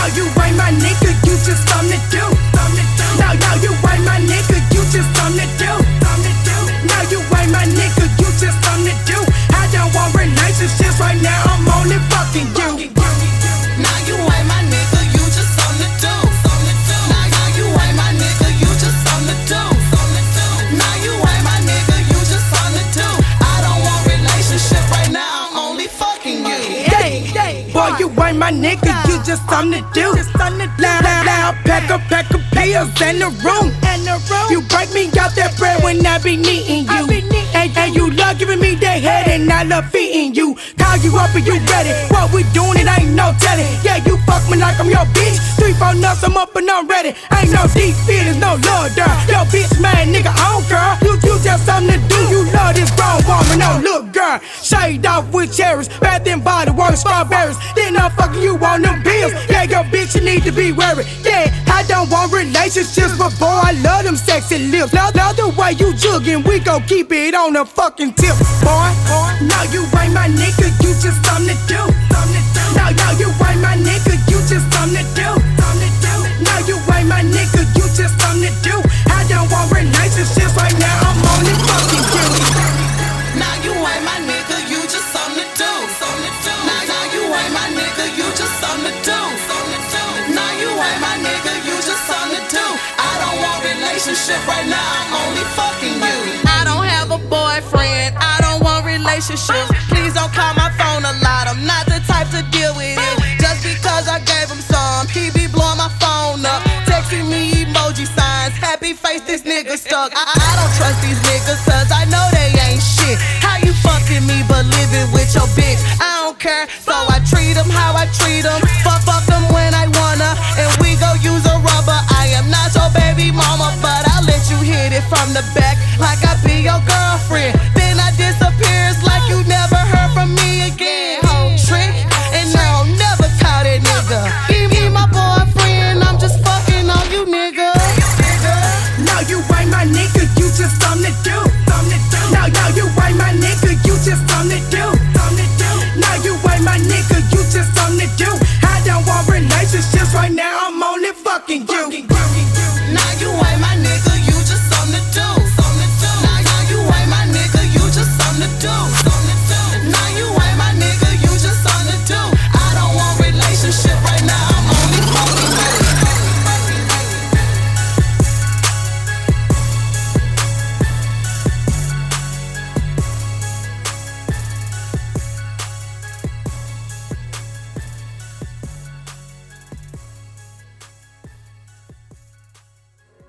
Now you ain't my nigga, you just something to do. Now you ain't my nigga, you just something to do. Now you ain't my nigga, you just something to do. I don't want relationships right now, I'm only fucking you. Now you ain't my nigga, you just something to do. Now you ain't my nigga, you just something to do. Now you ain't my nigga, you just something to do. I don't want relationship right now, I'm only fucking you. Boy, you ain't my nigga, you just something to do. Loud, pack a pills in the room. You break me out that bread when I be needing you. And you love giving me that head and I love feeding you. Call you up and you ready. What we doing, it ain't no telling. Yeah, you fuck me like I'm your bitch. 3, 4 nuts, I'm up and I'm ready. Ain't no deep feelings, no love there. Yo, bitch, man, nigga, on girl. You just something to do. You love this grown woman, no look, girl. Shade off with cherries, Bath and Body Works, strawberries. Then I'm fucking you on them bills. Yeah, your bitch, you need to be worried. Yeah, I don't want relationships, but boy, I love them sexy lips. Love the way you jugging, we gon' keep it on the fucking tip, boy. Now you ain't my nigga, you just something to do. Now you ain't my nigga, you just something to do. Now you ain't my nigga, you just something to do. I don't want relationships right now, I'm only fucking you. Now you ain't my nigga, you just something to do. Now you ain't my nigga, you just something to do. Now you ain't my nigga, you just something to do. I don't want relationship right now, I'm only fucking you. I don't have a boyfriend, I don't want relationships. Please don't call my phone a lot, I'm not the type to deal with it. Just because I gave him some, he be blowing my phone up, texting me emoji signs, happy face, this nigga stuck. I don't trust these niggas cause I know they ain't shit. How you fucking me but living with your bitch? I don't care, so I treat them how I treat them. Fuck them when I wanna, and we go use a rubber. I am not your baby mama, but I'll let you hit it from the back like I be your girlfriend. Then I disappear, it's like you never heard from me again. Whole trick, and I'll never call that nigga. He my boyfriend, I'm just fucking on you niggas. Now you ain't my nigga, you just something to do. Now you ain't my nigga, you just something to do. Now you ain't my nigga, you just something to do.